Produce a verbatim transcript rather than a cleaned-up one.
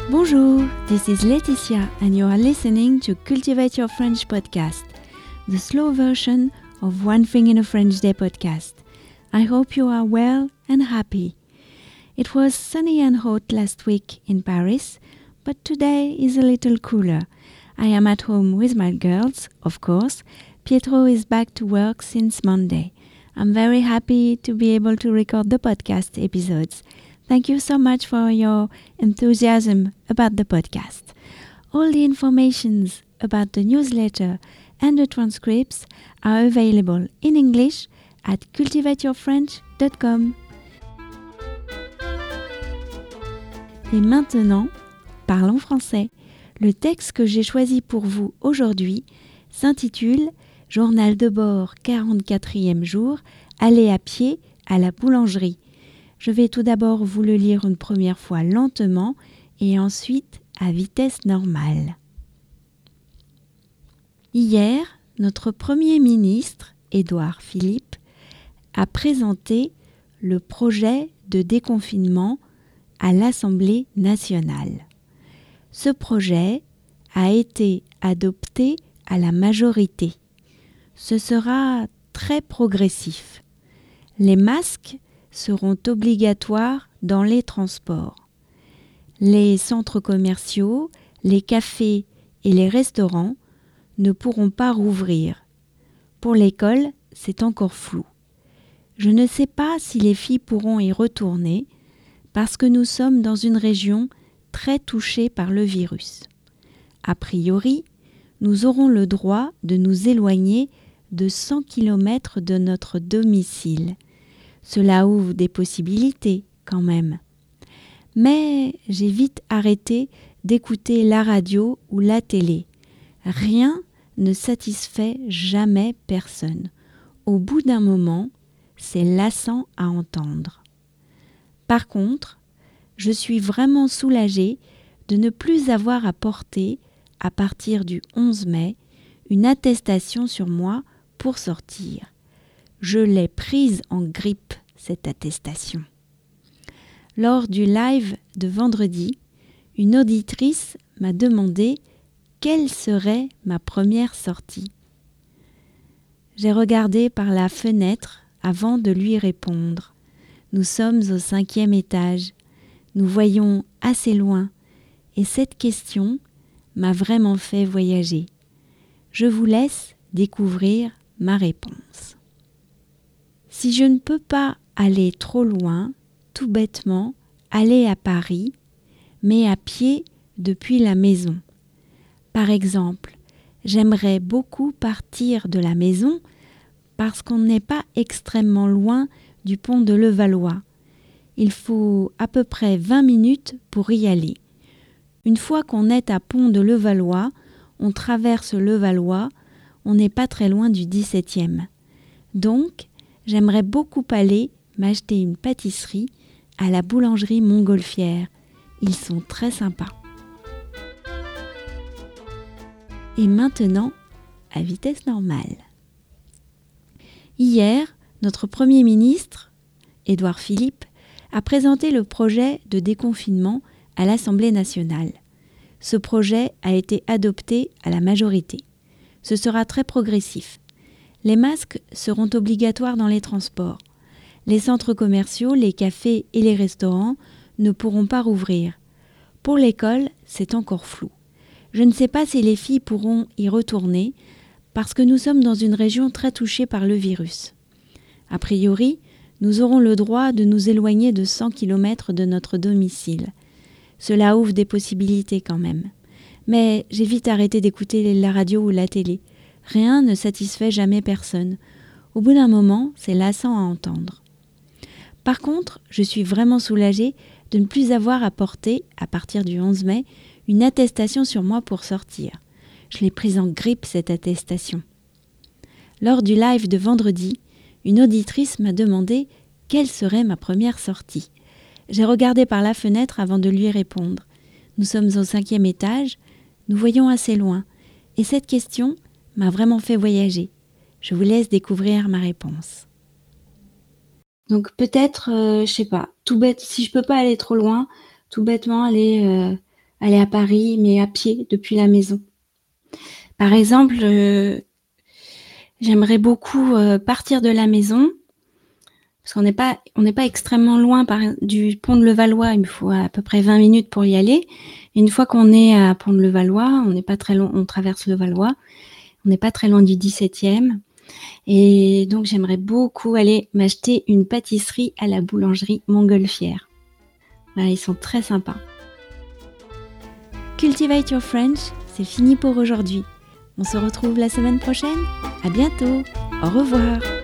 Bonjour, this is Laetitia and you are listening to Cultivate Your French podcast, the slow version of One Thing in a French Day podcast. I hope you are well and happy. It was sunny and hot last week in Paris, but today is a little cooler. I am at home with my girls, of course. Pietro is back to work since Monday. I'm very happy to be able to record the podcast episodes. Thank you so much for your enthusiasm about the podcast. All the informations about the newsletter and the transcripts are available in English at cultivate your french dot com. Et maintenant, parlons français. Le texte que j'ai choisi pour vous aujourd'hui s'intitule « Journal de bord quarante-quatrième jour, aller à pied à la boulangerie ». Je vais tout d'abord vous le lire une première fois lentement et ensuite à vitesse normale. Hier, notre Premier ministre, Édouard Philippe, a présenté le projet de déconfinement à l'Assemblée nationale. Ce projet a été adopté à la majorité. Ce sera très progressif. Les masques seront obligatoires dans les transports. Les centres commerciaux, les cafés et les restaurants ne pourront pas rouvrir. Pour l'école, c'est encore flou. Je ne sais pas si les filles pourront y retourner parce que nous sommes dans une région très touchée par le virus. A priori, nous aurons le droit de nous éloigner de cent kilomètres de notre domicile. Cela ouvre des possibilités quand même. Mais j'ai vite arrêté d'écouter la radio ou la télé. Rien ne satisfait jamais personne. Au bout d'un moment, c'est lassant à entendre. Par contre, je suis vraiment soulagée de ne plus avoir à porter, à partir du onze mai, une attestation sur moi pour sortir. Je l'ai prise en grippe, cette attestation. Lors du live de vendredi, une auditrice m'a demandé quelle serait ma première sortie. J'ai regardé par la fenêtre avant de lui répondre. Nous sommes au cinquième étage. Nous voyons assez loin et cette question m'a vraiment fait voyager. Je vous laisse découvrir ma réponse. Si je ne peux pas aller trop loin, tout bêtement, aller à Paris, mais à pied depuis la maison. Par exemple, j'aimerais beaucoup partir de la maison parce qu'on n'est pas extrêmement loin du pont de Levallois. Il faut à peu près vingt minutes pour y aller. Une fois qu'on est à pont de Levallois, on traverse Levallois, on n'est pas très loin du dix-septième. Donc, j'aimerais beaucoup aller m'acheter une pâtisserie à la boulangerie Montgolfière. Ils sont très sympas. Et maintenant, à vitesse normale. Hier, notre Premier ministre, Édouard Philippe, a présenté le projet de déconfinement à l'Assemblée nationale. Ce projet a été adopté à la majorité. Ce sera très progressif. Les masques seront obligatoires dans les transports. Les centres commerciaux, les cafés et les restaurants ne pourront pas rouvrir. Pour l'école, c'est encore flou. Je ne sais pas si les filles pourront y retourner parce que nous sommes dans une région très touchée par le virus. A priori, nous aurons le droit de nous éloigner de cent kilomètres de notre domicile. Cela ouvre des possibilités quand même. Mais j'ai vite arrêté d'écouter la radio ou la télé. Rien ne satisfait jamais personne. Au bout d'un moment, c'est lassant à entendre. Par contre, je suis vraiment soulagée de ne plus avoir à porter, à partir du onze mai, une attestation sur moi pour sortir. Je l'ai prise en grippe, cette attestation. Lors du live de vendredi, une auditrice m'a demandé quelle serait ma première sortie. J'ai regardé par la fenêtre avant de lui répondre. Nous sommes au cinquième étage, nous voyons assez loin, et cette question m'a vraiment fait voyager. Je vous laisse découvrir ma réponse. Donc peut-être, euh, je sais pas, tout bête, si je peux pas aller trop loin, tout bêtement aller euh, aller à Paris, mais à pied depuis la maison. Par exemple, euh, j'aimerais beaucoup euh, partir de la maison, parce qu'on n'est pas, on n'est pas extrêmement loin par, du pont de Levallois, il me faut à peu près vingt minutes pour y aller. Et une fois qu'on est à pont de Levallois, on n'est pas très loin, on traverse Levallois, on n'est pas très loin du dix-septième. Et donc, j'aimerais beaucoup aller m'acheter une pâtisserie à la boulangerie Montgolfière. Voilà, ils sont très sympas. Cultivate Your French, c'est fini pour aujourd'hui. On se retrouve la semaine prochaine. À bientôt. Au revoir.